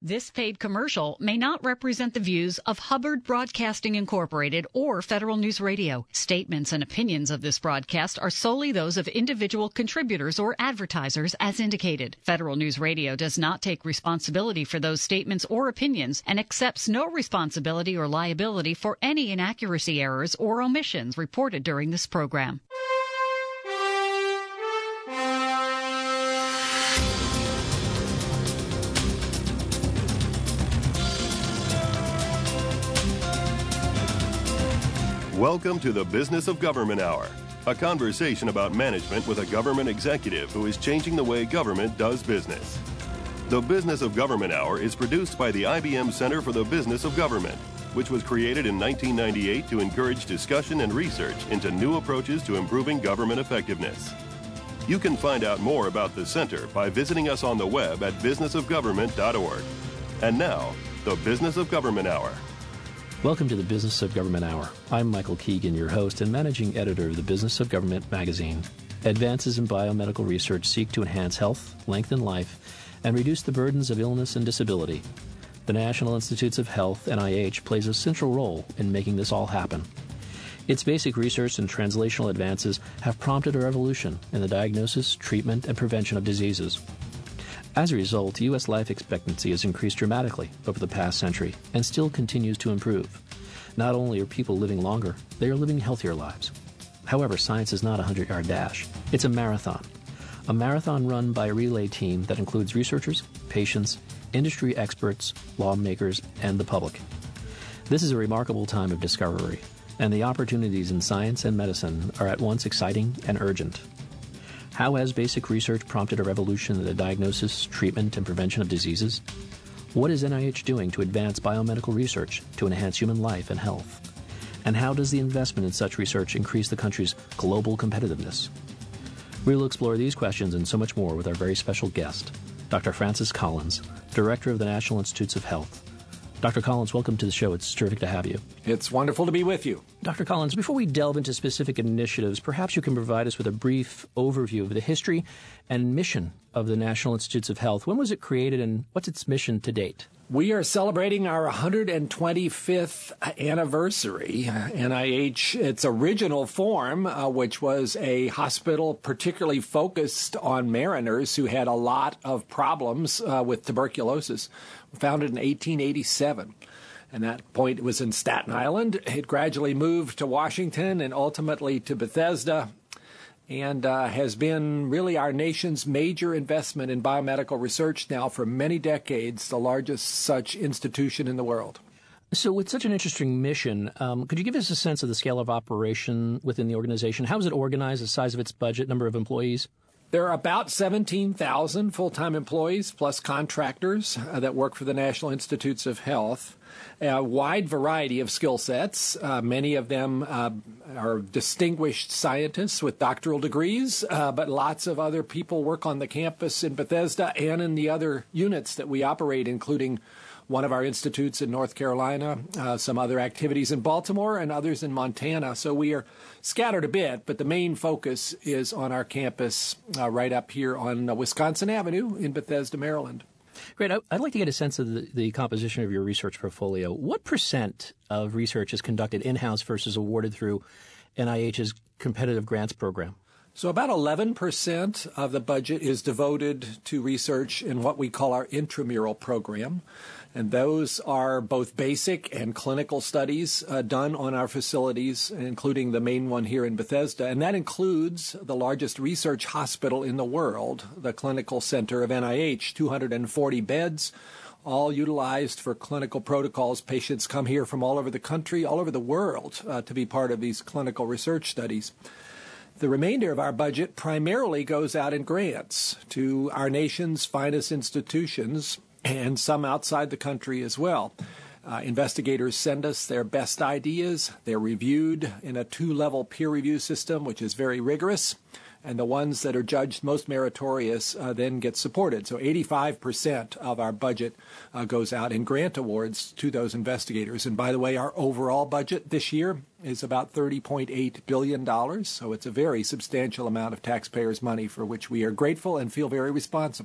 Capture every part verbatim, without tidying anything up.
This paid commercial may not represent the views of Hubbard Broadcasting Incorporated or Federal News Radio. Statements and opinions of this broadcast are solely those of individual contributors or advertisers as indicated. Federal News Radio does not take responsibility for those statements or opinions and accepts no responsibility or liability for any inaccuracy, errors, or omissions reported during this program. Welcome to the Business of Government Hour, a conversation about management with a government executive who is changing the way government does business. The Business of Government Hour is produced by the I B M Center for the Business of Government, which was created in nineteen ninety-eight to encourage discussion and research into new approaches to improving government effectiveness. You can find out more about the center by visiting us on the web at business of government dot org. And now, the Business of Government Hour. Welcome to the Business of Government Hour. I'm Michael Keegan, your host and managing editor of the Business of Government magazine. Advances in biomedical research seek to enhance health, lengthen life, and reduce the burdens of illness and disability. The National Institutes of Health, N I H, plays a central role in making this all happen. Its basic research and translational advances have prompted a revolution in the diagnosis, treatment, and prevention of diseases. As a result, U S life expectancy has increased dramatically over the past century and still continues to improve. Not only are people living longer, they are living healthier lives. However, science is not a hundred-yard dash. It's a marathon. A marathon run by a relay team that includes researchers, patients, industry experts, lawmakers, and the public. This is a remarkable time of discovery, and the opportunities in science and medicine are at once exciting and urgent. How has basic research prompted a revolution in the diagnosis, treatment, and prevention of diseases? What is N I H doing to advance biomedical research to enhance human life and health? And how does the investment in such research increase the country's global competitiveness? We will explore these questions and so much more with our very special guest, Doctor Francis Collins, Director of the National Institutes of Health. Doctor Collins, welcome to the show. It's terrific to have you. It's wonderful to be with you. Doctor Collins, before we delve into specific initiatives, perhaps you can provide us with a brief overview of the history and mission of the National Institutes of Health. When was it created and what's its mission to date? We are celebrating our one hundred twenty-fifth anniversary. N I H, its original form, uh, which was a hospital particularly focused on mariners who had a lot of problems uh, with tuberculosis, founded in eighteen eighty-seven. And that point it was in Staten Island. It gradually moved to Washington and ultimately to Bethesda, and uh, has been really our nation's major investment in biomedical research now for many decades, the largest such institution in the world. So with such an interesting mission, um, could you give us a sense of the scale of operation within the organization? How is it organized, the size of its budget, number of employees? There are about seventeen thousand full-time employees plus contractors uh, that work for the National Institutes of Health. A wide variety of skill sets. Uh, many of them uh, are distinguished scientists with doctoral degrees, uh, but lots of other people work on the campus in Bethesda and in the other units that we operate, including one of our institutes in North Carolina, uh, some other activities in Baltimore, and others in Montana. So we are scattered a bit, but the main focus is on our campus uh, right up here on uh, Wisconsin Avenue in Bethesda, Maryland. Great. I'd like to get a sense of the, the composition of your research portfolio. What percent of research is conducted in-house versus awarded through N I H's competitive grants program? So about eleven percent of the budget is devoted to research in what we call our intramural program. And those are both basic and clinical studies uh, done on our facilities, including the main one here in Bethesda. And that includes the largest research hospital in the world, the Clinical Center of N I H, two hundred forty beds, all utilized for clinical protocols. Patients come here from all over the country, all over the world, uh, to be part of these clinical research studies. The remainder of our budget primarily goes out in grants to our nation's finest institutions, and some outside the country as well. Uh, investigators send us their best ideas. They're reviewed in a two-level peer review system, which is very rigorous. And the ones that are judged most meritorious uh, then get supported. So eighty-five percent of our budget uh, goes out in grant awards to those investigators. And by the way, our overall budget this year is about thirty point eight billion dollars. So it's a very substantial amount of taxpayers' money for which we are grateful and feel very responsible.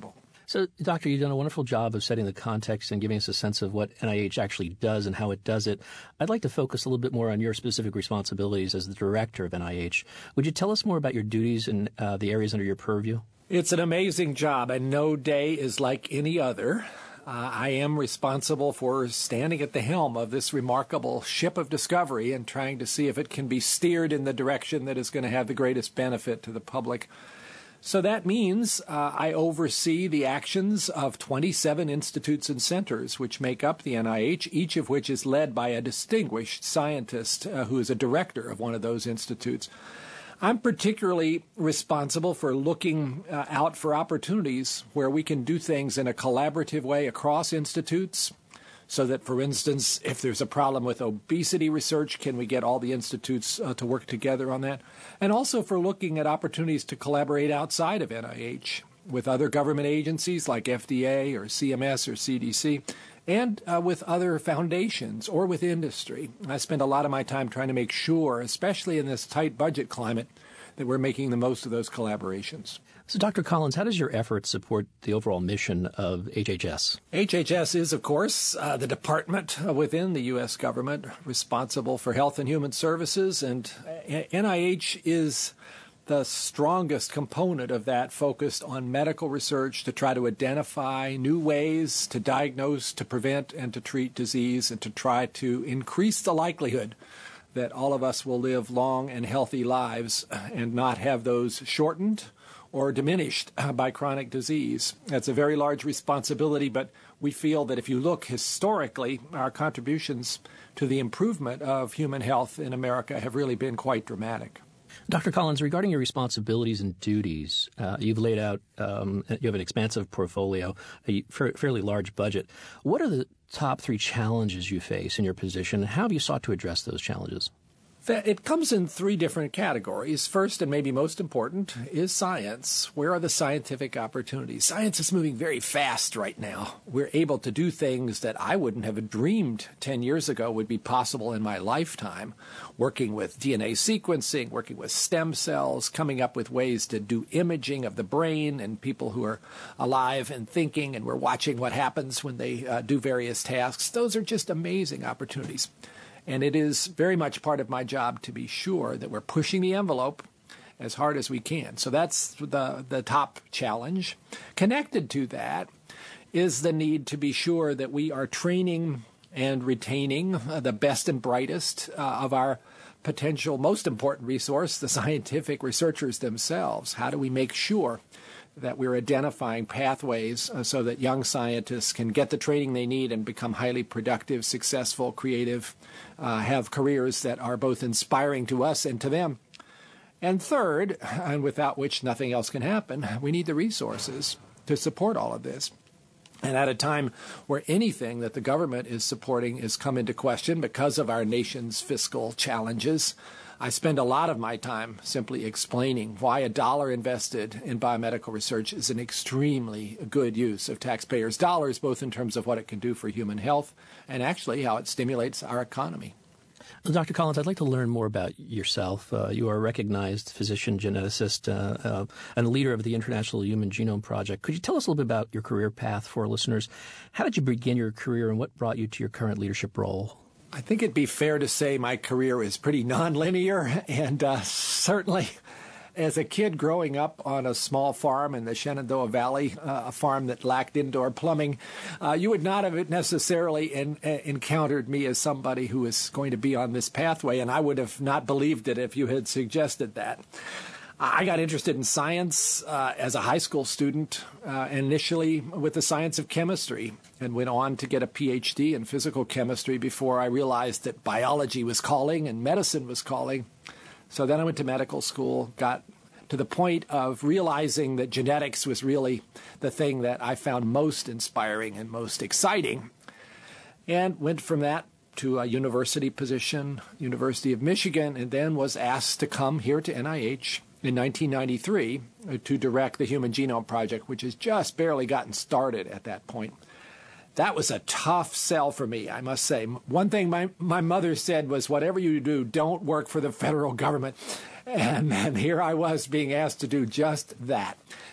So, Doctor, you've done a wonderful job of setting the context and giving us a sense of what N I H actually does and how it does it. I'd like to focus a little bit more on your specific responsibilities as the director of N I H. Would you tell us more about your duties and uh, the areas under your purview? It's an amazing job, and no day is like any other. Uh, I am responsible for standing at the helm of this remarkable ship of discovery and trying to see if it can be steered in the direction that is going to have the greatest benefit to the public. So that means uh, I oversee the actions of twenty-seven institutes and centers which make up the N I H, each of which is led by a distinguished scientist uh, who is a director of one of those institutes. I'm particularly responsible for looking uh, out for opportunities where we can do things in a collaborative way across institutes, so that, for instance, if there's a problem with obesity research, can we get all the institutes uh, to work together on that? And also for looking at opportunities to collaborate outside of N I H with other government agencies like F D A or C M S or C D C, and uh, with other foundations or with industry. I spend a lot of my time trying to make sure, especially in this tight budget climate, that we're making the most of those collaborations. So, Doctor Collins, how does your effort support the overall mission of H H S? H H S is, of course, uh, the department within the U S government responsible for health and human services, and N I H is the strongest component of that, focused on medical research to try to identify new ways to diagnose, to prevent, and to treat disease, and to try to increase the likelihood that all of us will live long and healthy lives and not have those shortened or diminished by chronic disease. That's a very large responsibility, but we feel that if you look historically, our contributions to the improvement of human health in America have really been quite dramatic. Doctor Collins, regarding your responsibilities and duties, uh, you've laid out, um, you have an expansive portfolio, a fairly large budget. What are the top three challenges you face in your position, and how have you sought to address those challenges? It comes in three different categories. First, and maybe most important, is science. Where are the scientific opportunities? Science is moving very fast right now. We're able to do things that I wouldn't have dreamed ten years ago would be possible in my lifetime. Working with D N A sequencing, working with stem cells, coming up with ways to do imaging of the brain and people who are alive and thinking, and we're watching what happens when they uh, do various tasks. Those are just amazing opportunities. And it is very much part of my job to be sure that we're pushing the envelope as hard as we can. So that's the, the top challenge. Connected to that is the need to be sure that we are training and retaining uh, the best and brightest uh, of our potential most important resource, the scientific researchers themselves. How do we make sure that we're identifying pathways uh, so that young scientists can get the training they need and become highly productive, successful, creative, uh, have careers that are both inspiring to us and to them. And third, and without which nothing else can happen, we need the resources to support all of this. And at a time where anything that the government is supporting is come into question because of our nation's fiscal challenges, I spend a lot of my time simply explaining why a dollar invested in biomedical research is an extremely good use of taxpayers' dollars, both in terms of what it can do for human health and actually how it stimulates our economy. Well, Doctor Collins, I'd like to learn more about yourself. Uh, you are a recognized physician, geneticist, uh, uh, and leader of the International Human Genome Project. Could you tell us a little bit about your career path for listeners? How did you begin your career, and what brought you to your current leadership role? I think it'd be fair to say my career is pretty nonlinear, and uh, certainly as a kid growing up on a small farm in the Shenandoah Valley, uh, a farm that lacked indoor plumbing, uh, you would not have necessarily in, uh, encountered me as somebody who is going to be on this pathway, and I would have not believed it if you had suggested that. I got interested in science uh, as a high school student, uh, initially with the science of chemistry, and went on to get a P H D in physical chemistry before I realized that biology was calling and medicine was calling. So then I went to medical school, got to the point of realizing that genetics was really the thing that I found most inspiring and most exciting, and went from that to a university position, University of Michigan, and then was asked to come here to N I H in nineteen ninety-three to direct the Human Genome Project, which has just barely gotten started at that point. That was a tough sell for me, I must say. One thing my, my mother said was, whatever you do, don't work for the federal government. And, and here I was being asked to do just that.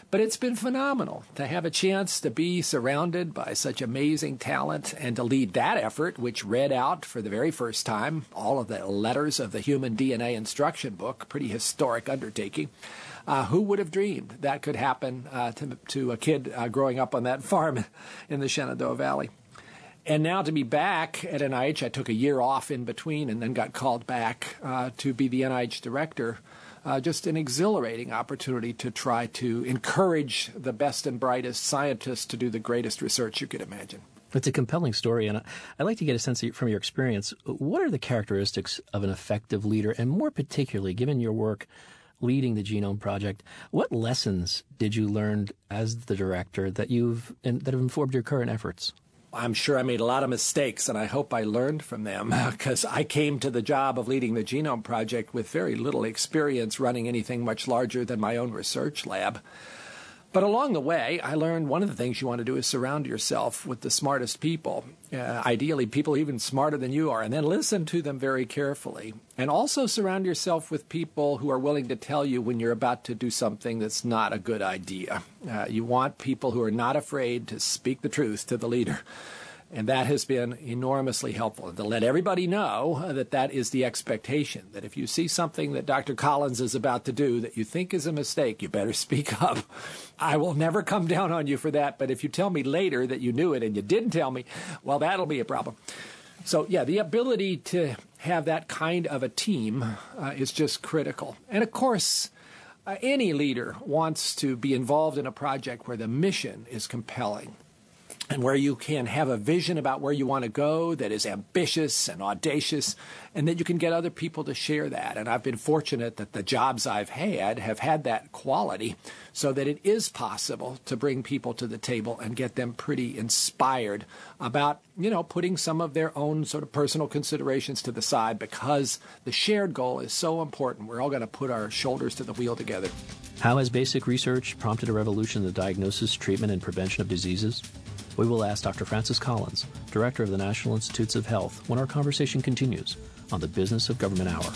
But it's been phenomenal to have a chance to be surrounded by such amazing talent and to lead that effort, which read out for the very first time all of the letters of the Human D N A Instruction Book, pretty historic undertaking. Uh, who would have dreamed that could happen uh, to, to a kid uh, growing up on that farm in the Shenandoah Valley? And now to be back at N I H, I took a year off in between and then got called back uh, to be the N I H director. Uh, just an exhilarating opportunity to try to encourage the best and brightest scientists to do the greatest research you could imagine. It's a compelling story, and I'd like to get a sense from your experience. What are the characteristics of an effective leader, and more particularly, given your work leading the Genome Project, what lessons did you learn as the director that you've that have informed your current efforts? I'm sure I made a lot of mistakes, and I hope I learned from them, because I came to the job of leading the Genome Project with very little experience running anything much larger than my own research lab. But along the way, I learned one of the things you want to do is surround yourself with the smartest people, uh, ideally people even smarter than you are, and then listen to them very carefully. And also surround yourself with people who are willing to tell you when you're about to do something that's not a good idea. Uh, you want people who are not afraid to speak the truth to the leader. And that has been enormously helpful, to let everybody know that that is the expectation, that if you see something that Doctor Collins is about to do that you think is a mistake, you better speak up. I will never come down on you for that, but if you tell me later that you knew it and you didn't tell me, well, that'll be a problem. So, yeah, the ability to have that kind of a team uh, is just critical. And, of course, uh, any leader wants to be involved in a project where the mission is compelling, and where you can have a vision about where you want to go that is ambitious and audacious, and that you can get other people to share that. And I've been fortunate that the jobs I've had have had that quality, so that it is possible to bring people to the table and get them pretty inspired about, you know, putting some of their own sort of personal considerations to the side, because the shared goal is so important. We're all going to put our shoulders to the wheel together. How has basic research prompted a revolution in the diagnosis, treatment, and prevention of diseases? We will ask Doctor Francis Collins, Director of the National Institutes of Health, when our conversation continues on the Business of Government Hour.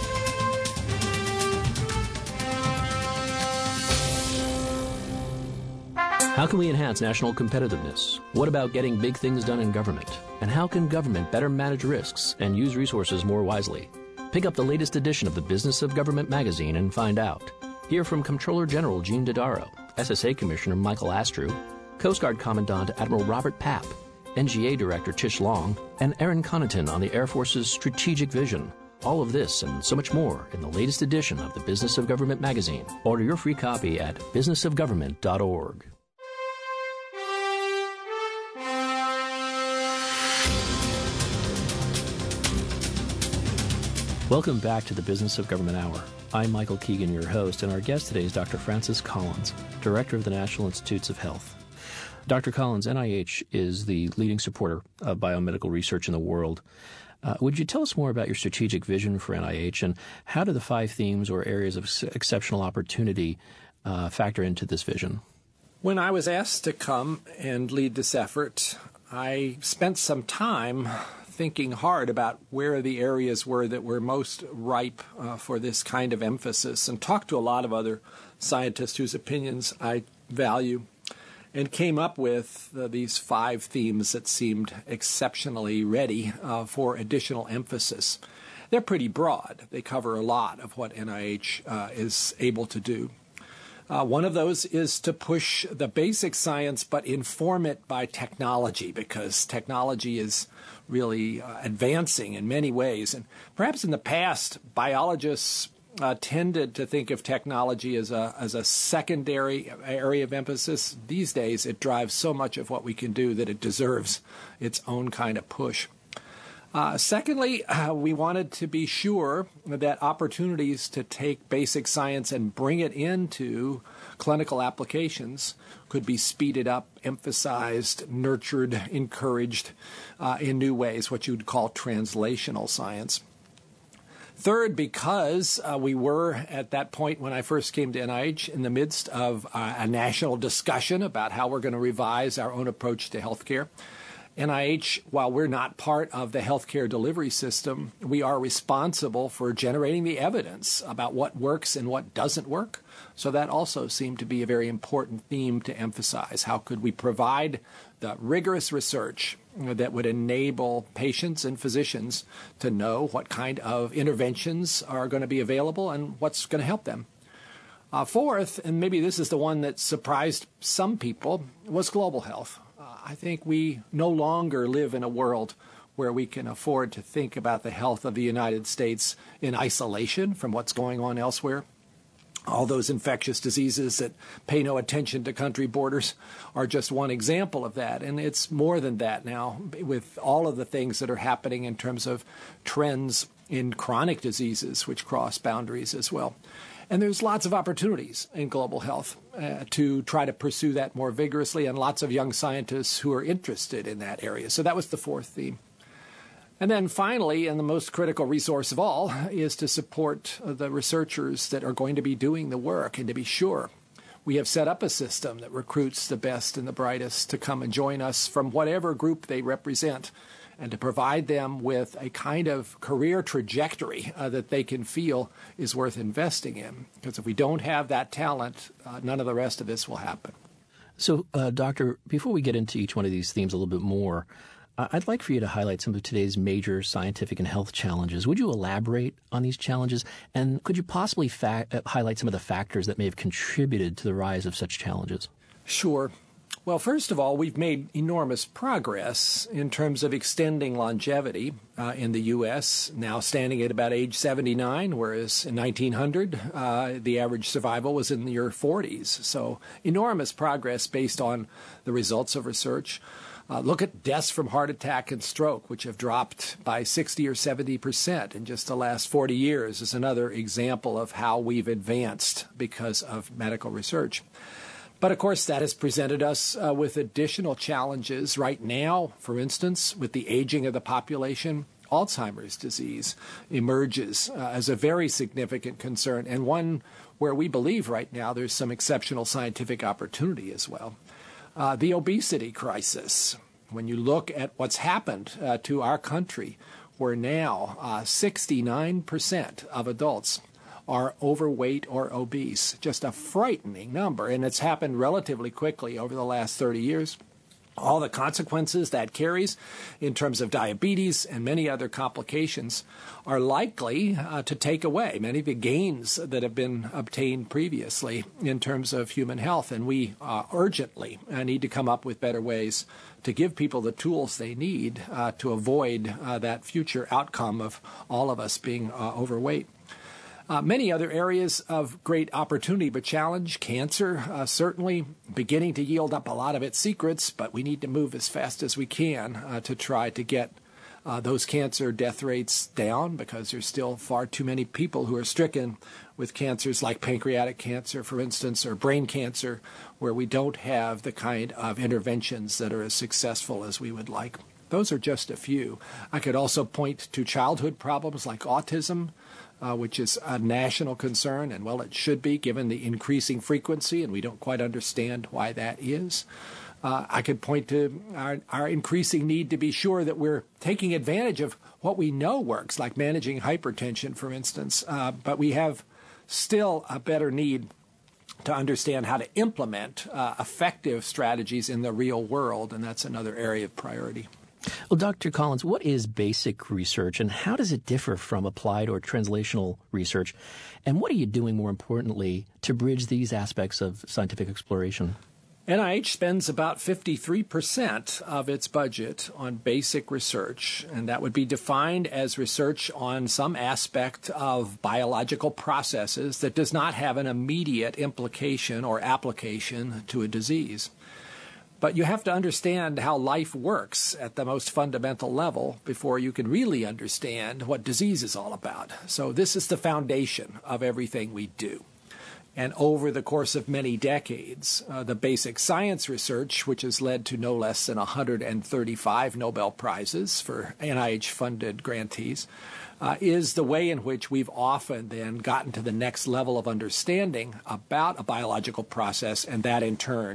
How can we enhance national competitiveness? What about getting big things done in government? And how can government better manage risks and use resources more wisely? Pick up the latest edition of the Business of Government magazine and find out. Hear from Comptroller General Gene Dodaro, S S A Commissioner Michael Astrew, Coast Guard Commandant Admiral Robert Papp, N G A Director Tish Long, and Aaron Connaughton on the Air Force's strategic vision. All of this and so much more in the latest edition of the Business of Government magazine. Order your free copy at business of government dot org. Welcome back to the Business of Government Hour. I'm Michael Keegan, your host, and our guest today is Doctor Francis Collins, Director of the National Institutes of Health. Doctor Collins, N I H is the leading supporter of biomedical research in the world. Uh, would you tell us more about your strategic vision for N I H, and how do the five themes or areas of ex- exceptional opportunity uh, factor into this vision? When I was asked to come and lead this effort, I spent some time thinking hard about where the areas were that were most ripe uh, for this kind of emphasis, and talked to a lot of other scientists whose opinions I value, and came up with uh, these five themes that seemed exceptionally ready uh, for additional emphasis. They're pretty broad. They cover a lot of what N I H uh, is able to do. Uh, one of those is to push the basic science but inform it by technology, because technology is really uh, advancing in many ways. And perhaps in the past, biologists uh, tended to think of technology as a as a secondary area of emphasis. These days, it drives so much of what we can do that it deserves its own kind of push. Uh, secondly, uh, we wanted to be sure that opportunities to take basic science and bring it into clinical applications could be speeded up, emphasized, nurtured, encouraged uh, in new ways, what you'd call translational science. Third, because uh, we were at that point when I first came to N I H in the midst of uh, a national discussion about how we're going to revise our own approach to healthcare. N I H, while we're not part of the healthcare delivery system, we are responsible for generating the evidence about what works and what doesn't work. So that also seemed to be a very important theme to emphasize. How could we provide the rigorous research that would enable patients and physicians to know what kind of interventions are going to be available and what's going to help them? Uh, fourth, and maybe this is the one that surprised some people, was global health. Uh, I think we no longer live in a world where we can afford to think about the health of the United States in isolation from what's going on elsewhere. All those infectious diseases that pay no attention to country borders are just one example of that. And it's more than that now with all of the things that are happening in terms of trends in chronic diseases, which cross boundaries as well. And there's lots of opportunities in global health uh, to try to pursue that more vigorously, and lots of young scientists who are interested in that area. So that was the fourth theme. And then finally, and the most critical resource of all, is to support the researchers that are going to be doing the work. And to be sure, we have set up a system that recruits the best and the brightest to come and join us from whatever group they represent, and to provide them with a kind of career trajectory uh, that they can feel is worth investing in. Because if we don't have that talent, uh, none of the rest of this will happen. So, uh, Doctor, before we get into each one of these themes a little bit more, I'd like for you to highlight some of today's major scientific and health challenges. Would you elaborate on these challenges? And could you possibly fa- highlight some of the factors that may have contributed to the rise of such challenges? Sure. Well, first of all, we've made enormous progress in terms of extending longevity uh, in the U S, now standing at about age seventy-nine, whereas in nineteen hundred, uh, the average survival was in your forties. So enormous progress based on the results of research. Uh, look at deaths from heart attack and stroke, which have dropped by sixty or seventy percent in just the last forty years, is another example of how we've advanced because of medical research. But, of course, that has presented us uh, with additional challenges. Right now, for instance, with the aging of the population, Alzheimer's disease emerges uh, as a very significant concern, and one where we believe right now there's some exceptional scientific opportunity as well. Uh, the obesity crisis. When you look at what's happened uh, to our country, where now uh, sixty-nine percent of adults are overweight or obese, just a frightening number, and it's happened relatively quickly over the last thirty years. All the consequences that carries in terms of diabetes and many other complications are likely uh, to take away many of the gains that have been obtained previously in terms of human health. And we uh, urgently uh, need to come up with better ways to give people the tools they need uh, to avoid uh, that future outcome of all of us being uh, overweight. Uh, many other areas of great opportunity but challenge. Cancer, uh, certainly beginning to yield up a lot of its secrets, but we need to move as fast as we can uh, to try to get uh, those cancer death rates down, because there's still far too many people who are stricken with cancers like pancreatic cancer, for instance, or brain cancer, where we don't have the kind of interventions that are as successful as we would like. Those are just a few. I could also point to childhood problems like autism, Uh, which is a national concern, and, well, it should be given the increasing frequency, and we don't quite understand why that is. Uh, I could point to our, our increasing need to be sure that we're taking advantage of what we know works, like managing hypertension, for instance, uh, but we have still a better need to understand how to implement uh, effective strategies in the real world, and that's another area of priority. Well, Doctor Collins, what is basic research, and how does it differ from applied or translational research? And what are you doing, more importantly, to bridge these aspects of scientific exploration? N I H spends about fifty-three percent of its budget on basic research, and that would be defined as research on some aspect of biological processes that does not have an immediate implication or application to a disease. But you have to understand how life works at the most fundamental level before you can really understand what disease is all about. So this is the foundation of everything we do. And over the course of many decades, uh, the basic science research, which has led to no less than one hundred thirty-five Nobel Prizes for N I H-funded grantees, uh, is the way in which we've often then gotten to the next level of understanding about a biological process, and that in turn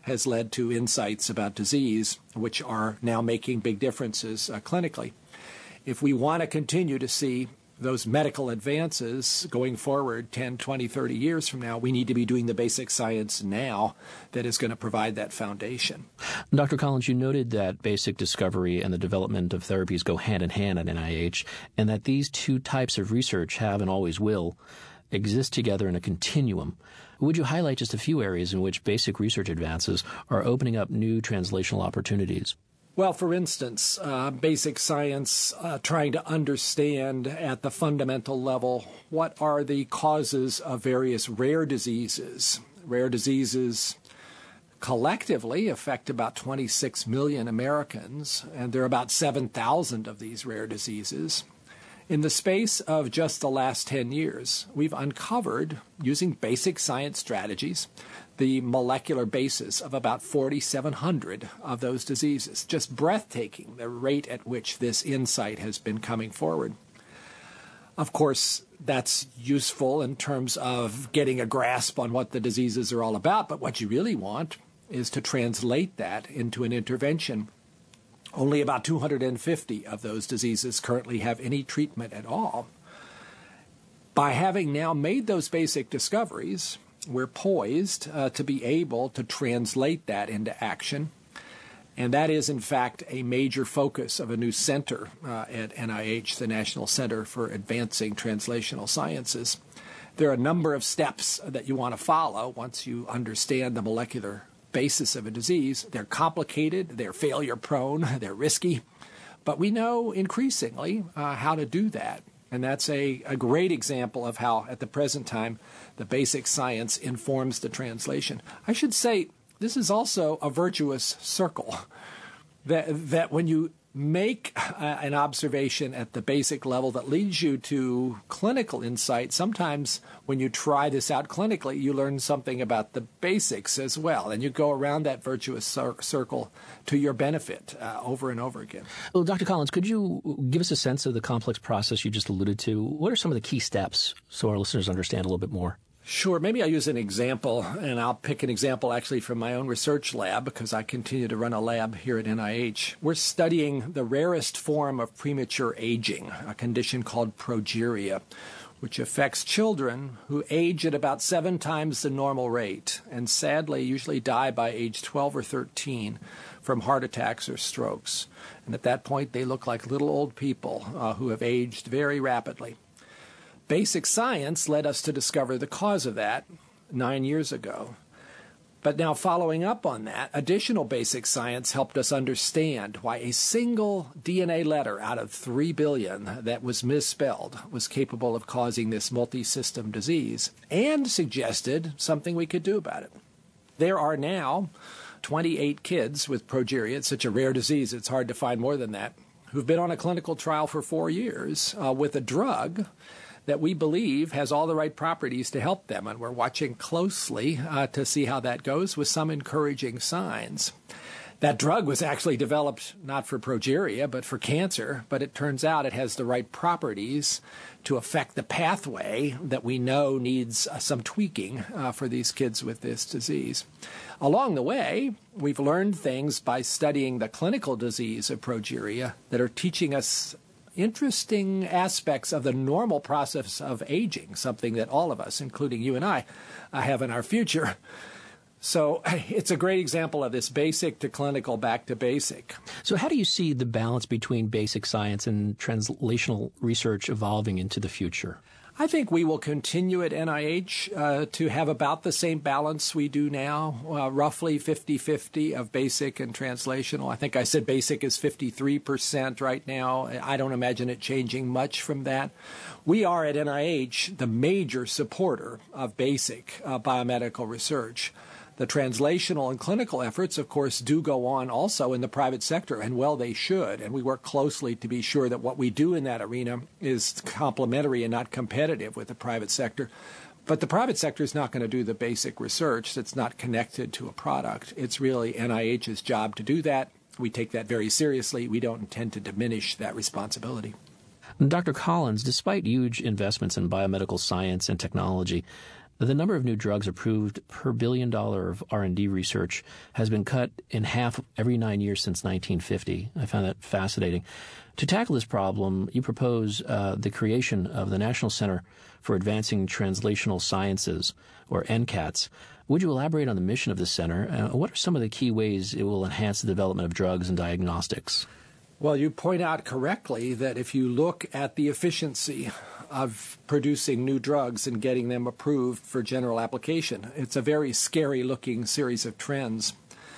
has led to insights about disease, which are now making big differences uh, clinically. If we want to continue to see those medical advances going forward ten, twenty, thirty years from now, we need to be doing the basic science now that is going to provide that foundation. Doctor Collins, you noted that basic discovery and the development of therapies go hand in hand at N I H, and that these two types of research have and always will exist together in a continuum. Would you highlight just a few areas in which basic research advances are opening up new translational opportunities? Well, for instance, uh, basic science uh, trying to understand at the fundamental level what are the causes of various rare diseases. Rare diseases collectively affect about twenty-six million Americans, and there are about seven thousand of these rare diseases. In the space of just the last ten years, we've uncovered, using basic science strategies, the molecular basis of about forty-seven hundred of those diseases. Just breathtaking, the rate at which this insight has been coming forward. Of course, that's useful in terms of getting a grasp on what the diseases are all about, but what you really want is to translate that into an intervention. Only about two hundred fifty of those diseases currently have any treatment at all. By having now made those basic discoveries, we're poised uh, to be able to translate that into action. And that is, in fact, a major focus of a new center uh, at N I H, the National Center for Advancing Translational Sciences. There are a number of steps that you want to follow once you understand the molecular basis of a disease. They're complicated, they're failure-prone, they're risky, but we know increasingly uh, how to do that. And that's a, a great example of how, at the present time, the basic science informs the translation. I should say this is also a virtuous circle, that, that when you make uh, an observation at the basic level that leads you to clinical insight, sometimes when you try this out clinically, you learn something about the basics as well, and you go around that virtuous cir- circle to your benefit uh, over and over again. Well, Doctor Collins, could you give us a sense of the complex process you just alluded to? What are some of the key steps so our listeners understand a little bit more? Sure. Maybe I'll use an example, and I'll pick an example actually from my own research lab because I continue to run a lab here at N I H. We're studying the rarest form of premature aging, a condition called progeria, which affects children who age at about seven times the normal rate and sadly usually die by age twelve or thirteen from heart attacks or strokes. And at that point, they look like little old people uh, who have aged very rapidly. Basic science led us to discover the cause of that nine years ago. But now following up on that, additional basic science helped us understand why a single D N A letter out of three billion that was misspelled was capable of causing this multi-system disease, and suggested something we could do about it. There are now twenty-eight kids with progeria. It's such a rare disease, it's hard to find more than that, who've been on a clinical trial for four years uh, with a drug that we believe has all the right properties to help them. And we're watching closely uh, to see how that goes with some encouraging signs. That drug was actually developed not for progeria, but for cancer. But it turns out it has the right properties to affect the pathway that we know needs uh, some tweaking uh, for these kids with this disease. Along the way, we've learned things by studying the clinical disease of progeria that are teaching us interesting aspects of the normal process of aging, something that all of us, including you and I, uh, have in our future. So it's a great example of this basic to clinical, back to basic. So how do you see the balance between basic science and translational research evolving into the future? I think we will continue at N I H uh, to have about the same balance we do now, uh, roughly fifty-fifty of basic and translational. I think I said basic is fifty-three percent right now. I don't imagine it changing much from that. We are at N I H the major supporter of basic uh, biomedical research. The translational and clinical efforts, of course, do go on also in the private sector, and well, they should. And we work closely to be sure that what we do in that arena is complementary and not competitive with the private sector. But the private sector is not going to do the basic research that's not connected to a product. It's really N I H's job to do that. We take that very seriously. We don't intend to diminish that responsibility. Doctor Collins, despite huge investments in biomedical science and technology, the number of new drugs approved per billion dollar of R and D research has been cut in half every nine years since nineteen fifty. I found that fascinating. To tackle this problem, you propose uh, the creation of the National Center for Advancing Translational Sciences, or N C A T S. Would you elaborate on the mission of the center? Uh, what are some of the key ways it will enhance the development of drugs and diagnostics? Well, you point out correctly that if you look at the efficiency of producing new drugs and getting them approved for general application, it's a very scary-looking series of trends.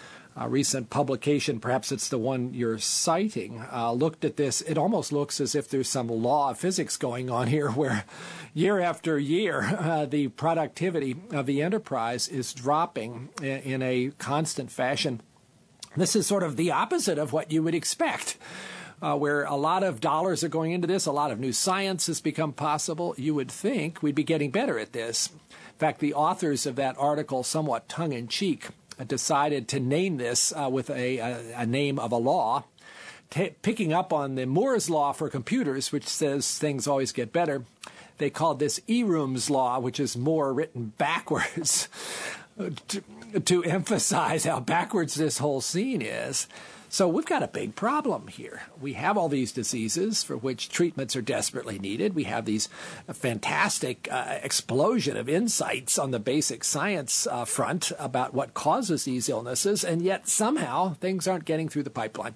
A recent publication, perhaps it's the one you're citing, uh, looked at this. It almost looks as if there's some law of physics going on here where year after year uh, the productivity of the enterprise is dropping in, in a constant fashion. This is sort of the opposite of what you would expect, uh, where a lot of dollars are going into this, a lot of new science has become possible. You would think we'd be getting better at this. In fact, the authors of that article, somewhat tongue-in-cheek, decided to name this uh, with a, a, a name of a law, t- picking up on the Moore's law for computers, which says things always get better. They called this Eroom's law, which is Moore written backwards, to, to emphasize how backwards this whole scene is. So we've got a big problem here. We have all these diseases for which treatments are desperately needed. We have these fantastic uh, explosion of insights on the basic science uh, front about what causes these illnesses, and yet somehow things aren't getting through the pipeline.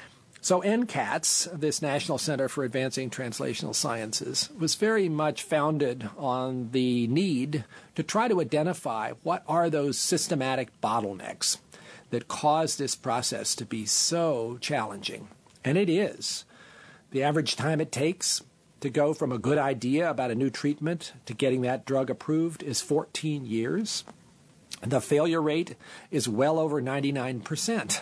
So N C A T S, this National Center for Advancing Translational Sciences, was very much founded on the need to try to identify what are those systematic bottlenecks that cause this process to be so challenging. And it is. The average time it takes to go from a good idea about a new treatment to getting that drug approved is fourteen years. The failure rate is well over ninety-nine percent.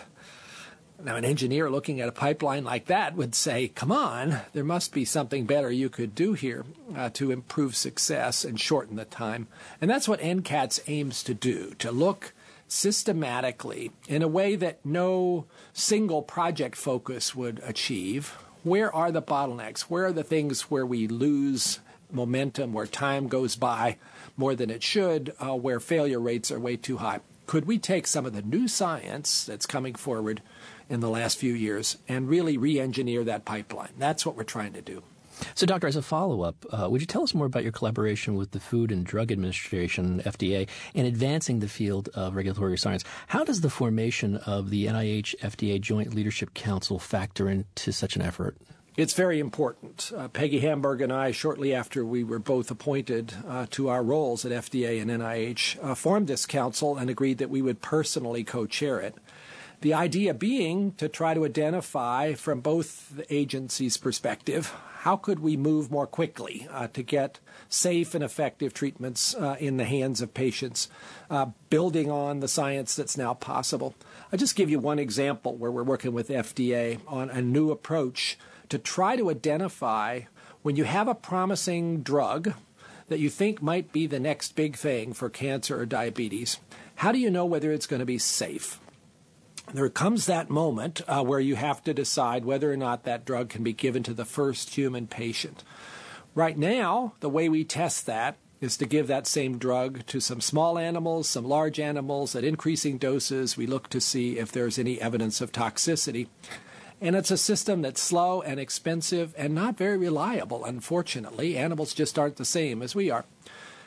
Now, an engineer looking at a pipeline like that would say, come on, there must be something better you could do here uh, to improve success and shorten the time. And that's what N C A T S aims to do, to look systematically in a way that no single project focus would achieve. Where are the bottlenecks? Where are the things where we lose momentum, where time goes by more than it should, uh, where failure rates are way too high? Could we take some of the new science that's coming forward in the last few years and really re-engineer that pipeline? That's what we're trying to do. So, Doctor, as a follow-up, uh, would you tell us more about your collaboration with the Food and Drug Administration, F D A, in advancing the field of regulatory science? How does the formation of the N I H F D A Joint Leadership Council factor into such an effort? It's very important. Uh, Peggy Hamburg and I, shortly after we were both appointed uh, to our roles at F D A and N I H, uh, formed this council and agreed that we would personally co-chair it. The idea being to try to identify from both the agencies' perspective, how could we move more quickly uh, to get safe and effective treatments uh, in the hands of patients, uh, building on the science that's now possible. I'll just give you one example where we're working with F D A on a new approach to try to identify when you have a promising drug that you think might be the next big thing for cancer or diabetes, how do you know whether it's going to be safe? There comes that moment uh, where you have to decide whether or not that drug can be given to the first human patient. Right now, the way we test that is to give that same drug to some small animals, some large animals at increasing doses. We look to see if there's any evidence of toxicity. And it's a system that's slow and expensive and not very reliable, unfortunately. Animals just aren't the same as we are.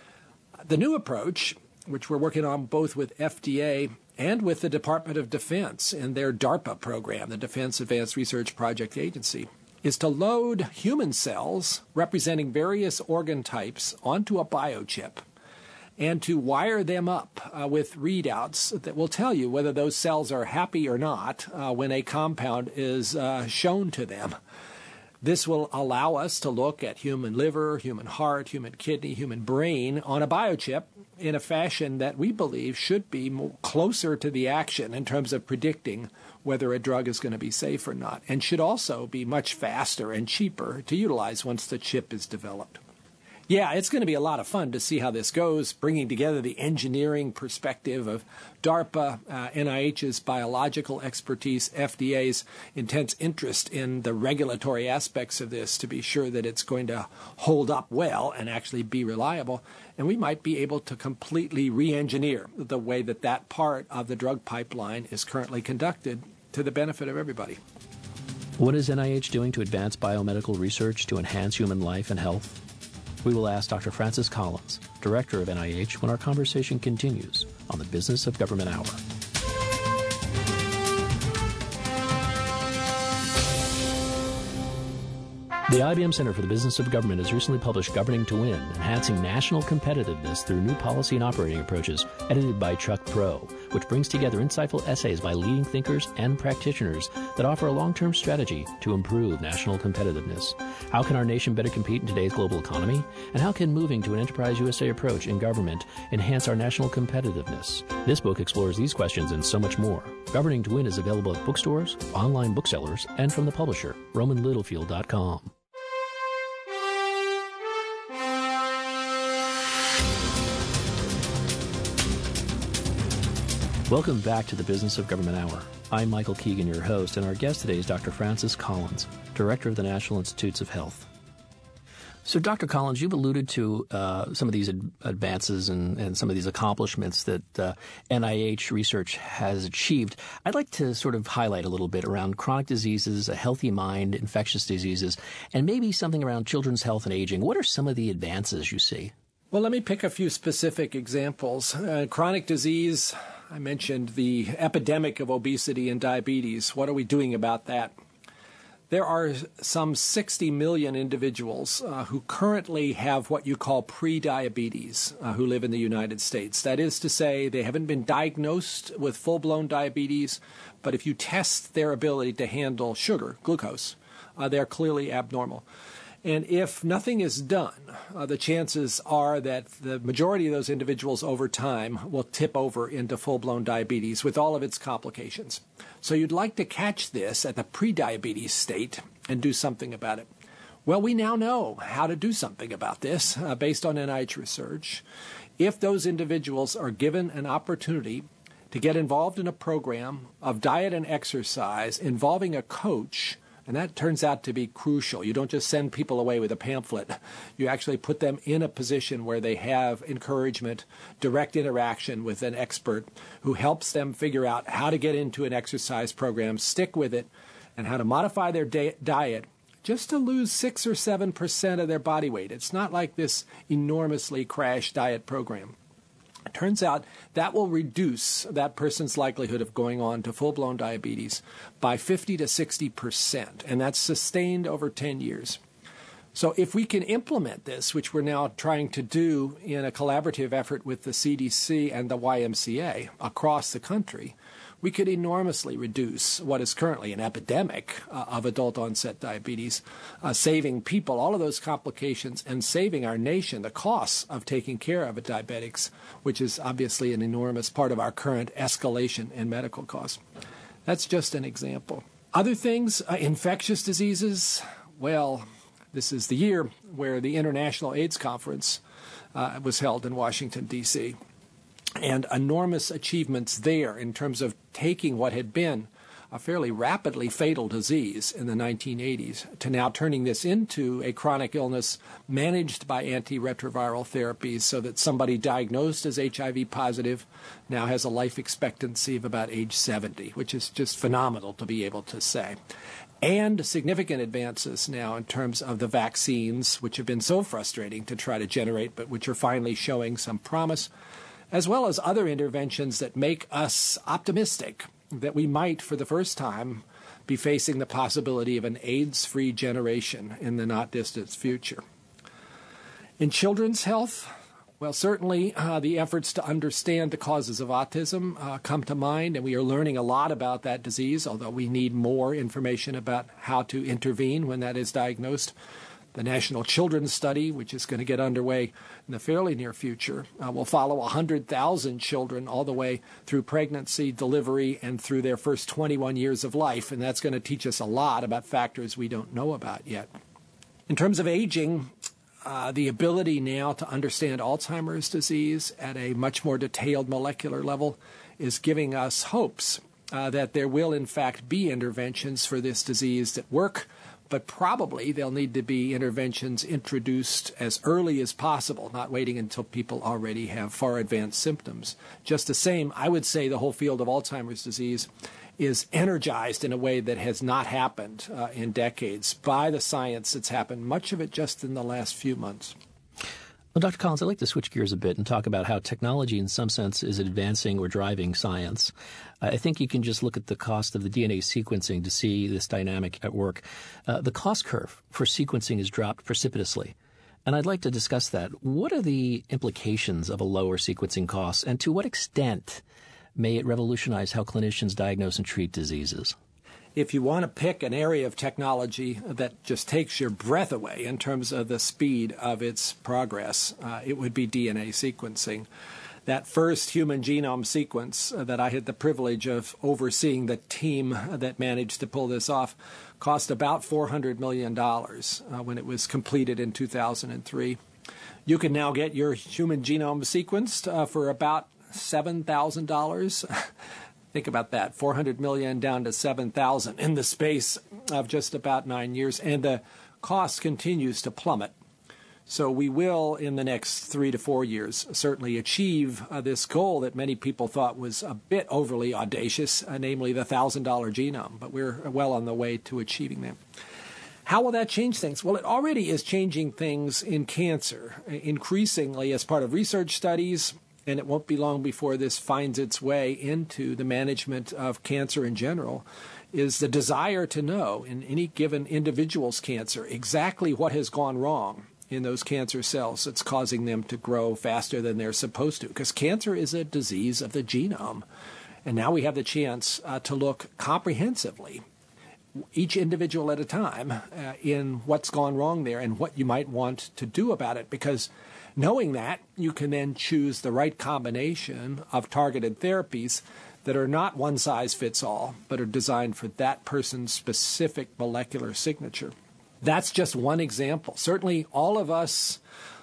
The new approach, which we're working on both with F D A and with the Department of Defense in their DARPA program, the Defense Advanced Research Project Agency, is to load human cells representing various organ types onto a biochip and to wire them up uh, with readouts that will tell you whether those cells are happy or not uh, when a compound is uh, shown to them. This will allow us to look at human liver, human heart, human kidney, human brain on a biochip in a fashion that we believe should be more closer to the action in terms of predicting whether a drug is going to be safe or not, and should also be much faster and cheaper to utilize once the chip is developed. Yeah, it's going to be a lot of fun to see how this goes, bringing together the engineering perspective of DARPA, uh, N I H's biological expertise, F D A's intense interest in the regulatory aspects of this to be sure that it's going to hold up well and actually be reliable. And we might be able to completely re-engineer the way that that part of the drug pipeline is currently conducted to the benefit of everybody. What is N I H doing to advance biomedical research to enhance human life and health? We will ask Doctor Francis Collins, Director of N I H, when our conversation continues on the Business of Government Hour. The I B M Center for the Business of Government has recently published Governing to Win, Enhancing National Competitiveness Through New Policy and Operating Approaches, edited by Chuck Pro, which brings together insightful essays by leading thinkers and practitioners that offer a long-term strategy to improve national competitiveness. How can our nation better compete in today's global economy? And how can moving to an Enterprise U S A approach in government enhance our national competitiveness? This book explores these questions and so much more. Governing to Win is available at bookstores, online booksellers, and from the publisher, roman littlefield dot com. Welcome back to the Business of Government Hour. I'm Michael Keegan, your host, and our guest today is Doctor Francis Collins, Director of the National Institutes of Health. So, Doctor Collins, you've alluded to uh, some of these ad- advances and, and some of these accomplishments that uh, N I H research has achieved. I'd like to sort of highlight a little bit around chronic diseases, a healthy mind, infectious diseases, and maybe something around children's health and aging. What are some of the advances you see? Well, let me pick a few specific examples. Uh, chronic disease, I mentioned the epidemic of obesity and diabetes. What are we doing about that? There are some sixty million individuals uh, who currently have what you call pre-diabetes uh, who live in the United States. That is to say, they haven't been diagnosed with full-blown diabetes, but if you test their ability to handle sugar, glucose, uh, they're clearly abnormal. And if nothing is done, uh, the chances are that the majority of those individuals over time will tip over into full-blown diabetes with all of its complications. So you'd like to catch this at the pre-diabetes state and do something about it. Well, we now know how to do something about this uh, based on N I H research. If those individuals are given an opportunity to get involved in a program of diet and exercise involving a coach, and that turns out to be crucial. You don't just send people away with a pamphlet. You actually put them in a position where they have encouragement, direct interaction with an expert who helps them figure out how to get into an exercise program, stick with it, and how to modify their da- diet just to lose six or seven percent of their body weight. It's not like this enormously crash diet program. It turns out that will reduce that person's likelihood of going on to full-blown diabetes by fifty to sixty percent, and that's sustained over ten years. So if we can implement this, which we're now trying to do in a collaborative effort with the C D C and the Y M C A across the country, we could enormously reduce what is currently an epidemic uh, of adult-onset diabetes, uh, saving people all of those complications and saving our nation the costs of taking care of diabetics, which is obviously an enormous part of our current escalation in medical costs. That's just an example. Other things, uh, infectious diseases, well, this is the year where the International AIDS Conference uh, was held in Washington, D C, and enormous achievements there in terms of taking what had been a fairly rapidly fatal disease in the nineteen eighties to now turning this into a chronic illness managed by antiretroviral therapies so that somebody diagnosed as H I V positive now has a life expectancy of about age seventy, which is just phenomenal to be able to say. And significant advances now in terms of the vaccines, which have been so frustrating to try to generate, but which are finally showing some promise, as well as other interventions that make us optimistic that we might, for the first time, be facing the possibility of an AIDS-free generation in the not-distant future. In children's health, well, certainly uh, the efforts to understand the causes of autism uh, come to mind, and we are learning a lot about that disease, although we need more information about how to intervene when that is diagnosed. The National Children's Study, which is going to get underway in the fairly near future, uh, will follow one hundred thousand children all the way through pregnancy, delivery, and through their first twenty-one years of life, and that's going to teach us a lot about factors we don't know about yet. In terms of aging, uh, the ability now to understand Alzheimer's disease at a much more detailed molecular level is giving us hopes uh, that there will, in fact, be interventions for this disease that work, but probably there'll need to be interventions introduced as early as possible, not waiting until people already have far advanced symptoms. Just the same, I would say the whole field of Alzheimer's disease is energized in a way that has not happened uh, in decades by the science that's happened, much of it just in the last few months. Well, Doctor Collins, I'd like to switch gears a bit and talk about how technology in some sense is advancing or driving science. Uh, I think you can just look at the cost of the D N A sequencing to see this dynamic at work. Uh, the cost curve for sequencing has dropped precipitously. And I'd like to discuss that. What are the implications of a lower sequencing cost, and to what extent may it revolutionize how clinicians diagnose and treat diseases? If you want to pick an area of technology that just takes your breath away in terms of the speed of its progress, uh, it would be D N A sequencing. That first human genome sequence uh, that I had the privilege of overseeing, the team that managed to pull this off, cost about four hundred million dollars uh, when it was completed in two thousand three. You can now get your human genome sequenced uh, for about seven thousand dollars. Think about that, four hundred million dollars down to seven thousand dollars in the space of just about nine years, and the cost continues to plummet. So we will, in the next three to four years, certainly achieve uh, this goal that many people thought was a bit overly audacious, uh, namely the one thousand dollars genome, but we're well on the way to achieving that. How will that change things? Well, it already is changing things in cancer, increasingly as part of research studies, and it won't be long before this finds its way into the management of cancer in general, is the desire to know in any given individual's cancer exactly what has gone wrong in those cancer cells that's causing them to grow faster than they're supposed to. Because cancer is a disease of the genome. And now we have the chance uh, to look comprehensively, each individual at a time, uh, in what's gone wrong there and what you might want to do about it. Because knowing that, you can then choose the right combination of targeted therapies that are not one size fits all, but are designed for that person's specific molecular signature. That's just one example. Certainly all of us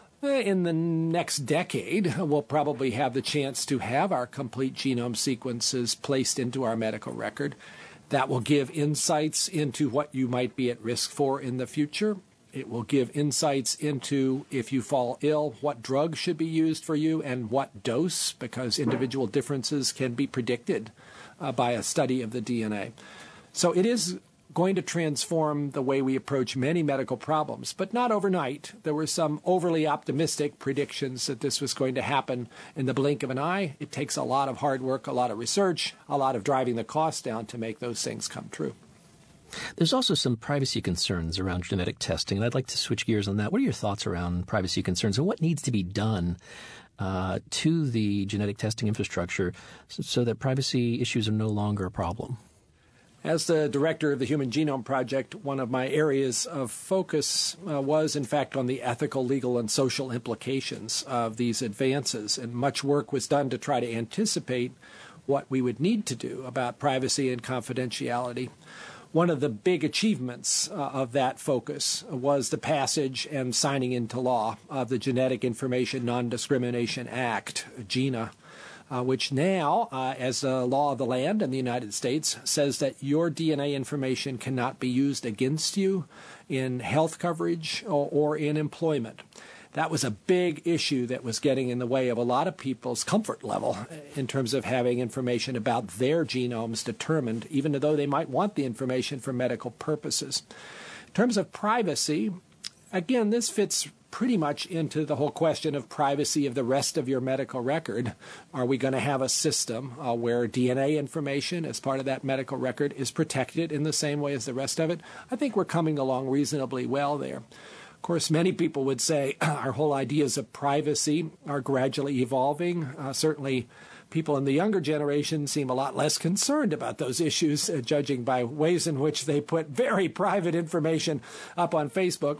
in the next decade will probably have the chance to have our complete genome sequences placed into our medical record. That will give insights into what you might be at risk for in the future. It will give insights into, if you fall ill, what drug should be used for you and what dose, because individual differences can be predicted uh, by a study of the D N A. So it is going to transform the way we approach many medical problems, but not overnight. There were some overly optimistic predictions that this was going to happen in the blink of an eye. It takes a lot of hard work, a lot of research, a lot of driving the cost down to make those things come true. There's also some privacy concerns around genetic testing, and I'd like to switch gears on that. What are your thoughts around privacy concerns, and what needs to be done uh, to the genetic testing infrastructure so, so that privacy issues are no longer a problem? As the director of the Human Genome Project, one of my areas of focus uh, was, in fact, on the ethical, legal, and social implications of these advances, and much work was done to try to anticipate what we would need to do about privacy and confidentiality. One of the big achievements uh, of that focus was the passage and signing into law of the Genetic Information Non-Discrimination Act, GINA, uh, which now, uh, as a law of the land in the United States, says that your D N A information cannot be used against you in health coverage or, or in employment. That was a big issue that was getting in the way of a lot of people's comfort level in terms of having information about their genomes determined, even though they might want the information for medical purposes. In terms of privacy, again, this fits pretty much into the whole question of privacy of the rest of your medical record. Are we going to have a system uh, where D N A information as part of that medical record is protected in the same way as the rest of it? I think we're coming along reasonably well there. Of course, many people would say our whole ideas of privacy are gradually evolving. Uh, certainly, people in the younger generation seem a lot less concerned about those issues, uh, judging by ways in which they put very private information up on Facebook.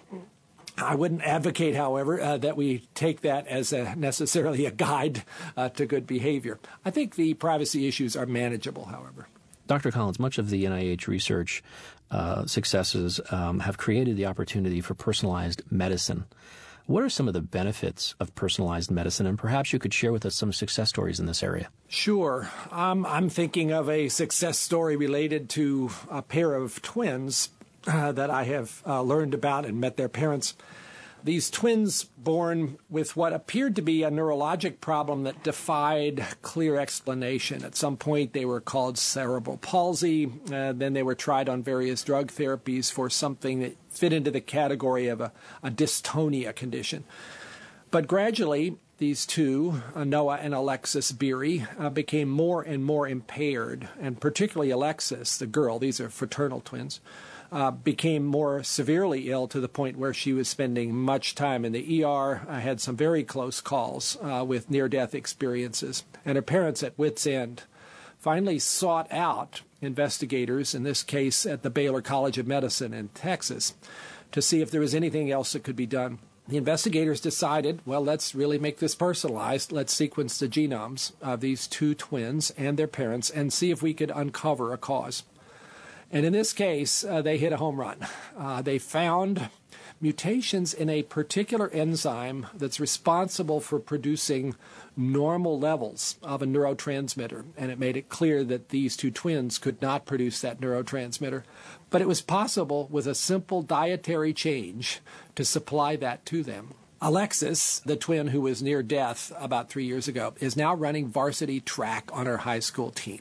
I wouldn't advocate, however, uh, that we take that as a, necessarily a guide uh, to good behavior. I think the privacy issues are manageable, however. Doctor Collins, much of the N I H research uh, successes um, have created the opportunity for personalized medicine. What are some of the benefits of personalized medicine? And perhaps you could share with us some success stories in this area. Sure. Um, I'm thinking of a success story related to a pair of twins uh, that I have uh, learned about and met their parents. These twins born with what appeared to be a neurologic problem that defied clear explanation. At some point, they were called cerebral palsy. Uh, then they were tried on various drug therapies for something that fit into the category of a, a dystonia condition. But gradually, these two, uh, Noah and Alexis Beery, uh, became more and more impaired, and particularly Alexis, the girl, these are fraternal twins, Uh, became more severely ill to the point where she was spending much time in the E R. I had some very close calls uh, with near-death experiences. And her parents, at wit's end, finally sought out investigators, in this case at the Baylor College of Medicine in Texas, to see if there was anything else that could be done. The investigators decided, well, let's really make this personalized. Let's sequence the genomes of these two twins and their parents and see if we could uncover a cause. And in this case, uh, they hit a home run. Uh, they found mutations in a particular enzyme that's responsible for producing normal levels of a neurotransmitter. And it made it clear that these two twins could not produce that neurotransmitter. But it was possible with a simple dietary change to supply that to them. Alexis, the twin who was near death about three years ago, is now running varsity track on her high school team.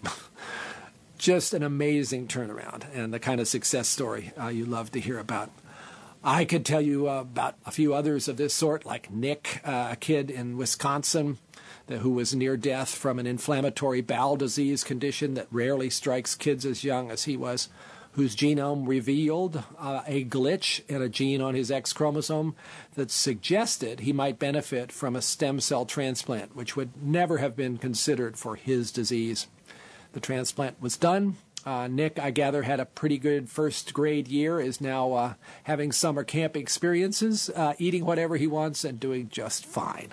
Just an amazing turnaround and the kind of success story uh, you love to hear about. I could tell you uh, about a few others of this sort, like Nick, uh, a kid in Wisconsin the, who was near death from an inflammatory bowel disease condition that rarely strikes kids as young as he was, whose genome revealed uh, a glitch in a gene on his X chromosome that suggested he might benefit from a stem cell transplant, which would never have been considered for his disease. The transplant was done. Uh, Nick, I gather, had a pretty good first grade year, is now uh, having summer camp experiences, uh, eating whatever he wants and doing just fine.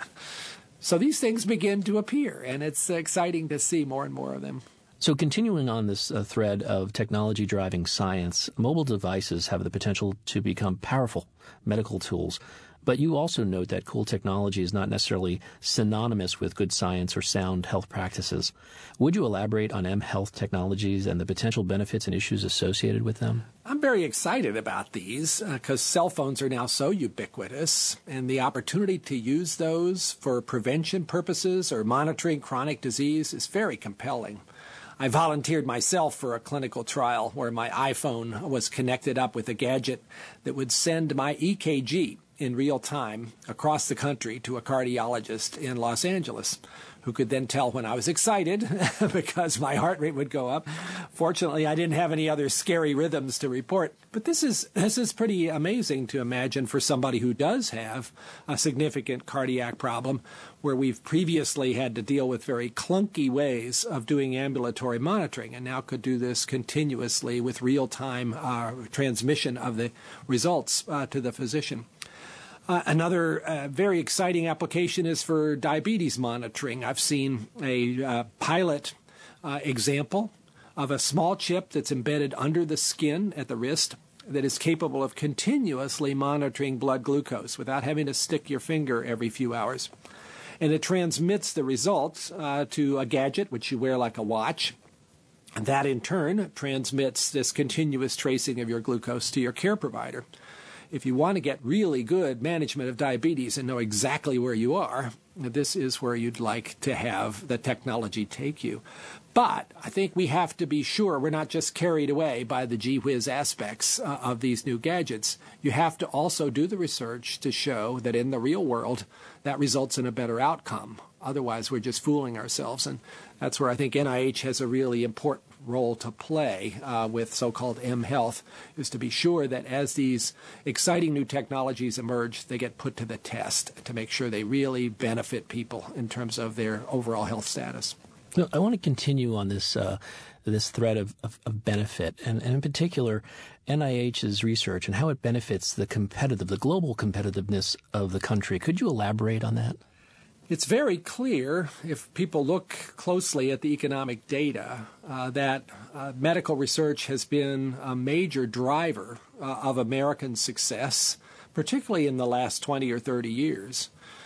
So these things begin to appear, and it's exciting to see more and more of them. So continuing on this uh, thread of technology driving science, mobile devices have the potential to become powerful medical tools. But you also note that cool technology is not necessarily synonymous with good science or sound health practices. Would you elaborate on mHealth technologies and the potential benefits and issues associated with them? I'm very excited about these because uh, cell phones are now so ubiquitous, and the opportunity to use those for prevention purposes or monitoring chronic disease is very compelling. I volunteered myself for a clinical trial where my iPhone was connected up with a gadget that would send my E K G in real time across the country to a cardiologist in Los Angeles, who could then tell when I was excited because my heart rate would go up. Fortunately, I didn't have any other scary rhythms to report. But this is this is pretty amazing to imagine for somebody who does have a significant cardiac problem, where we've previously had to deal with very clunky ways of doing ambulatory monitoring, and now could do this continuously with real-time uh, transmission of the results uh, to the physician. Uh, another uh, very exciting application is for diabetes monitoring. I've seen a uh, pilot uh, example of a small chip that's embedded under the skin at the wrist that is capable of continuously monitoring blood glucose without having to stick your finger every few hours. And it transmits the results uh, to a gadget, which you wear like a watch. And that, in turn, transmits this continuous tracing of your glucose to your care provider. If you want to get really good management of diabetes and know exactly where you are, this is where you'd like to have the technology take you. But I think we have to be sure we're not just carried away by the gee whiz aspects uh, of these new gadgets. You have to also do the research to show that in the real world that results in a better outcome. Otherwise, we're just fooling ourselves. And that's where I think N I H has a really important role to play uh, with so-called mHealth, is to be sure that as these exciting new technologies emerge, they get put to the test to make sure they really benefit people in terms of their overall health status. No, I want to continue on this uh, this thread of, of, of benefit, and, and in particular, N I H's research and how it benefits the competitive, the global competitiveness of the country. Could you elaborate on that? It's very clear, if people look closely at the economic data, uh, that uh, medical research has been a major driver uh, of American success, particularly in the last twenty or thirty years.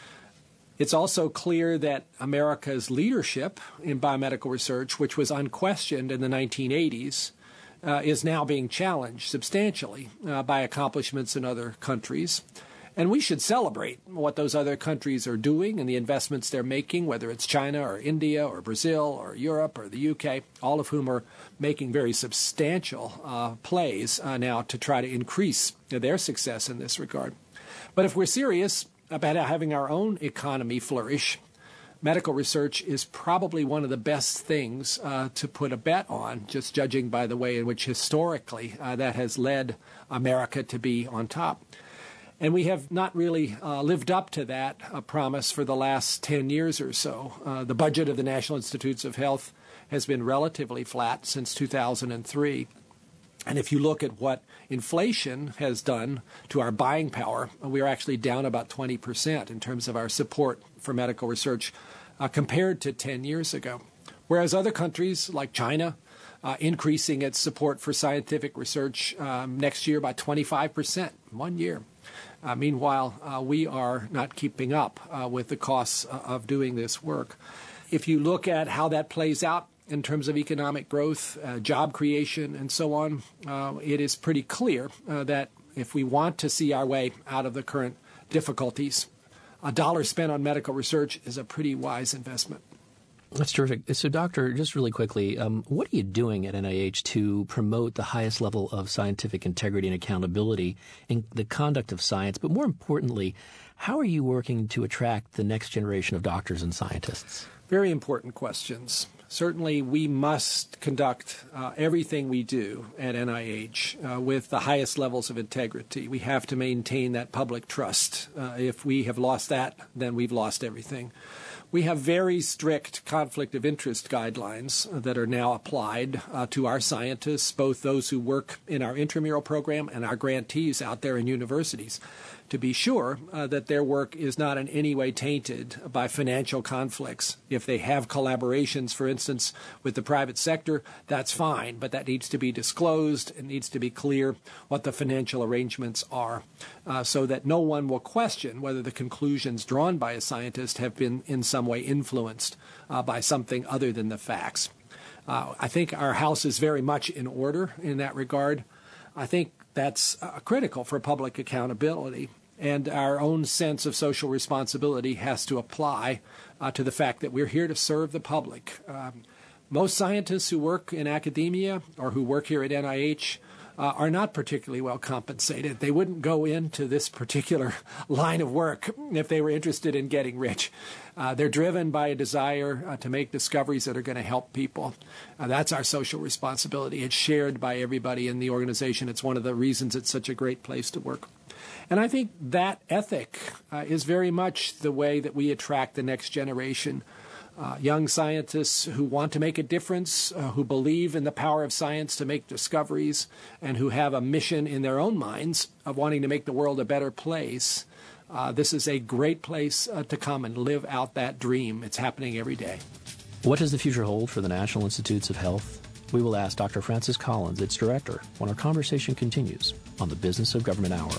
It's also clear that America's leadership in biomedical research, which was unquestioned in the nineteen eighties, uh, is now being challenged substantially uh, by accomplishments in other countries. And we should celebrate what those other countries are doing and the investments they're making, whether it's China or India or Brazil or Europe or the U K, all of whom are making very substantial uh, plays uh, now to try to increase their success in this regard. But if we're serious about having our own economy flourish, medical research is probably one of the best things uh, to put a bet on, just judging by the way in which historically uh, that has led America to be on top. And we have not really uh, lived up to that uh, promise for the last ten years or so. Uh, the budget of the National Institutes of Health has been relatively flat since two thousand three. And if you look at what inflation has done to our buying power, we are actually down about twenty percent in terms of our support for medical research uh, compared to ten years ago. Whereas other countries like China, uh, increasing its support for scientific research um, next year by twenty-five percent in one year. Uh, meanwhile, uh, we are not keeping up uh, with the costs uh, of doing this work. If you look at how that plays out in terms of economic growth, uh, job creation, and so on, uh, it is pretty clear uh, that if we want to see our way out of the current difficulties, a dollar spent on medical research is a pretty wise investment. That's terrific. So, Doctor, just really quickly, um, what are you doing at N I H to promote the highest level of scientific integrity and accountability in the conduct of science? But more importantly, how are you working to attract the next generation of doctors and scientists? Very important questions. Certainly, we must conduct uh, everything we do at N I H uh, with the highest levels of integrity. We have to maintain that public trust. Uh, if we have lost that, then we've lost everything. We have very strict conflict of interest guidelines that are now applied uh, to our scientists, both those who work in our intramural program and our grantees out there in universities, to be sure uh, that their work is not in any way tainted by financial conflicts. If they have collaborations, for instance, with the private sector, that's fine, but that needs to be disclosed. It needs to be clear what the financial arrangements are uh, so that no one will question whether the conclusions drawn by a scientist have been in some way influenced uh, by something other than the facts. Uh, I think our house is very much in order in that regard. I think that's uh, critical for public accountability, and our own sense of social responsibility has to apply uh, to the fact that we're here to serve the public. Um, most scientists who work in academia or who work here at N I H uh, are not particularly well compensated. They wouldn't go into this particular line of work if they were interested in getting rich. Uh, they're driven by a desire uh, to make discoveries that are going to help people. Uh, that's our social responsibility. It's shared by everybody in the organization. It's one of the reasons it's such a great place to work. And I think that ethic uh, is very much the way that we attract the next generation. Uh, young scientists who want to make a difference, uh, who believe in the power of science to make discoveries, and who have a mission in their own minds of wanting to make the world a better place. Uh, this is a great place uh, to come and live out that dream. It's happening every day. What does the future hold for the National Institutes of Health? We will ask Doctor Francis Collins, its director, when our conversation continues on the Business of Government Hour.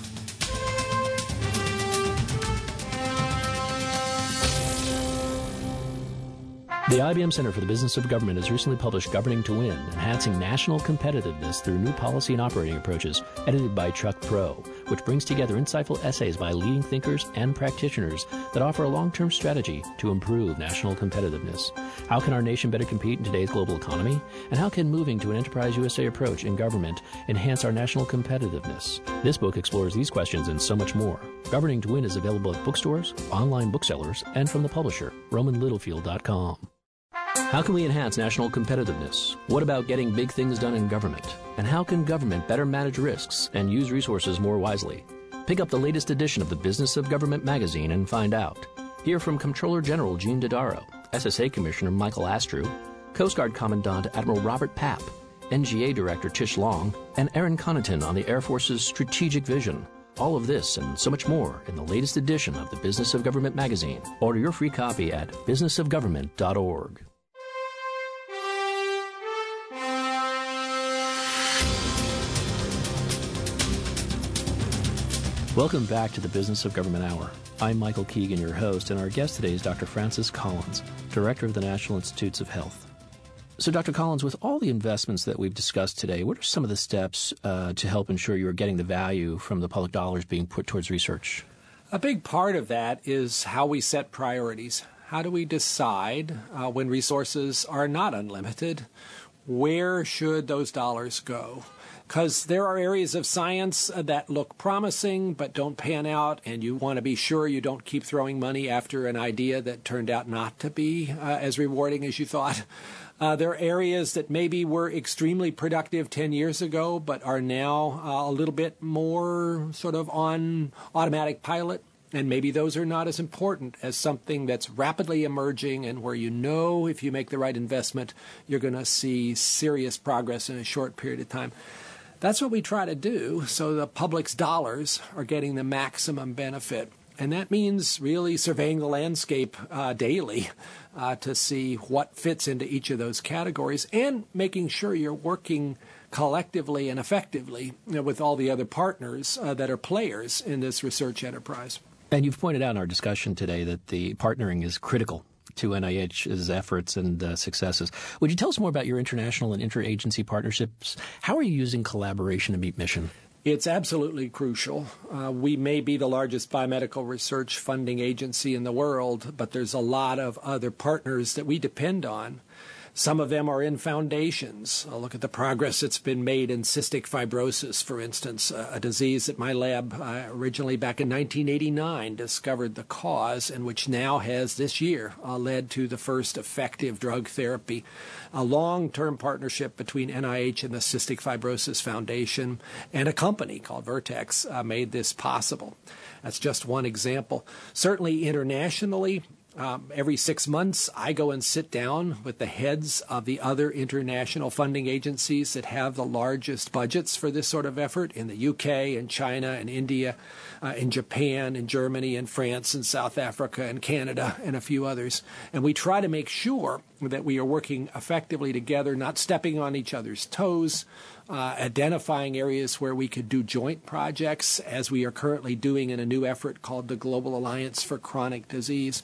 The I B M Center for the Business of Government has recently published Governing to Win, Enhancing National Competitiveness Through New Policy and Operating Approaches, edited by Chuck Pro, which brings together insightful essays by leading thinkers and practitioners that offer a long-term strategy to improve national competitiveness. How can our nation better compete in today's global economy? And how can moving to an Enterprise U S A approach in government enhance our national competitiveness? This book explores these questions and so much more. Governing to Win is available at bookstores, online booksellers, and from the publisher, roman littlefield dot com. How can we enhance national competitiveness? What about getting big things done in government? And how can government better manage risks and use resources more wisely? Pick up the latest edition of the Business of Government magazine and find out. Hear from Comptroller General Gene Dodaro, S S A Commissioner Michael Astrew, Coast Guard Commandant Admiral Robert Papp, N G A Director Tish Long, and Aaron Connaughton on the Air Force's strategic vision. All of this and so much more in the latest edition of the Business of Government magazine. Order your free copy at business of government dot org. Welcome back to the Business of Government Hour. I'm Michael Keegan, your host, and our guest today is Doctor Francis Collins, Director of the National Institutes of Health. So, Doctor Collins, with all the investments that we've discussed today, what are some of the steps uh, to help ensure you're getting the value from the public dollars being put towards research? A big part of that is how we set priorities. How do we decide uh, when resources are not unlimited? Where should those dollars go? Because there are areas of science that look promising but don't pan out, and you want to be sure you don't keep throwing money after an idea that turned out not to be uh, as rewarding as you thought. Uh, there are areas that maybe were extremely productive ten years ago but are now uh, a little bit more sort of on automatic pilot. And maybe those are not as important as something that's rapidly emerging and where you know if you make the right investment, you're going to see serious progress in a short period of time. That's what we try to do so the public's dollars are getting the maximum benefit. And that means really surveying the landscape uh, daily uh, to see what fits into each of those categories and making sure you're working collectively and effectively, you know, with all the other partners uh, that are players in this research enterprise. And you've pointed out in our discussion today that the partnering is critical to N I H's efforts and uh, successes. Would you tell us more about your international and interagency partnerships? How are you using collaboration to meet mission? It's absolutely crucial. Uh, we may be the largest biomedical research funding agency in the world, but there's a lot of other partners that we depend on. Some of them are in foundations. I'll look at the progress that's been made in cystic fibrosis, for instance, a disease that my lab uh, originally back in nineteen eighty-nine discovered the cause and which now has this year uh, led to the first effective drug therapy. A long-term partnership between N I H and the Cystic Fibrosis Foundation and a company called Vertex uh, made this possible. That's just one example. Certainly internationally, Um, every six months, I go and sit down with the heads of the other international funding agencies that have the largest budgets for this sort of effort in the U K and China and India, uh, in Japan and Germany and France and South Africa and Canada and a few others. And we try to make sure that we are working effectively together, not stepping on each other's toes, uh, identifying areas where we could do joint projects, as we are currently doing in a new effort called the Global Alliance for Chronic Disease.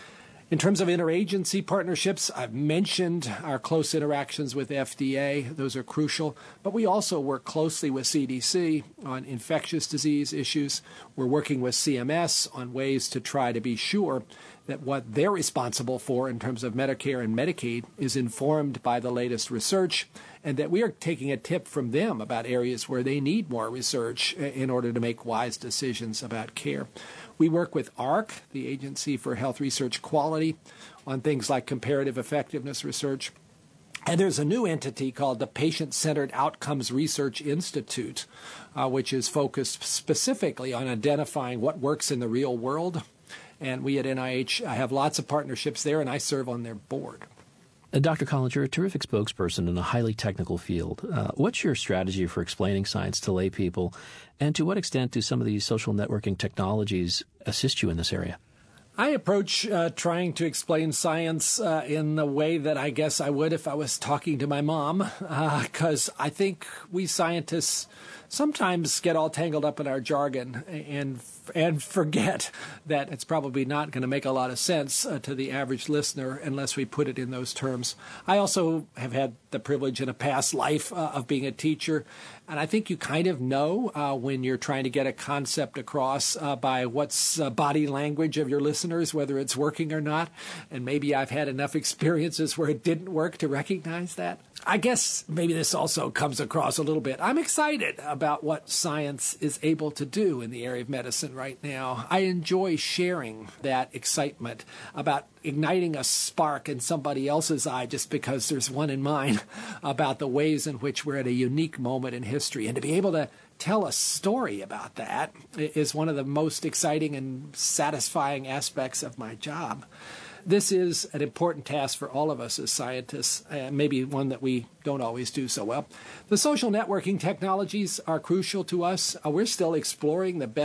In terms of interagency partnerships, I've mentioned our close interactions with F D A. Those are crucial. But we also work closely with C D C on infectious disease issues. We're working with C M S on ways to try to be sure that what they're responsible for in terms of Medicare and Medicaid is informed by the latest research, and that we are taking a tip from them about areas where they need more research in order to make wise decisions about care. We work with A R C, the Agency for Health Research Quality, on things like comparative effectiveness research. And there's a new entity called the Patient-Centered Outcomes Research Institute, uh, which is focused specifically on identifying what works in the real world. And we at N I H have lots of partnerships there, and I serve on their board. Uh, Doctor Collins, you're a terrific spokesperson in a highly technical field. Uh, what's your strategy for explaining science to lay people, and to what extent do some of these social networking technologies assist you in this area? I approach uh, trying to explain science uh, in the way that I guess I would if I was talking to my mom, because uh, I think we scientists sometimes get all tangled up in our jargon and and forget that it's probably not going to make a lot of sense uh, to the average listener unless we put it in those terms. I also have had the privilege in a past life uh, of being a teacher, and I think you kind of know uh, when you're trying to get a concept across uh, by what's uh, body language of your listeners, whether it's working or not, and maybe I've had enough experiences where it didn't work to recognize that. I guess maybe this also comes across a little bit. I'm excited about what science is able to do in the area of medicine right now. I enjoy sharing that excitement about igniting a spark in somebody else's eye just because there's one in mine, about the ways in which we're at a unique moment in history. And to be able to tell a story about that is one of the most exciting and satisfying aspects of my job. This is an important task for all of us as scientists, uh, maybe one that we don't always do so well. The social networking technologies are crucial to us. Uh, we're still exploring the best